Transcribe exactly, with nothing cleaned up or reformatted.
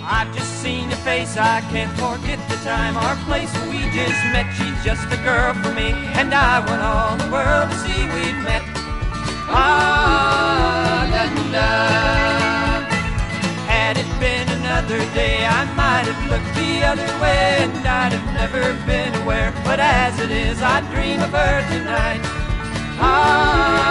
I've just seen your face, I can't forget the time, our place where we just met. She's just the girl for me, and I want all the world to see we've met. Ah, da da. Had it been another day, I might have looked the other way, and I'd have never been aware. But as it is, I dream of her tonight. Ah.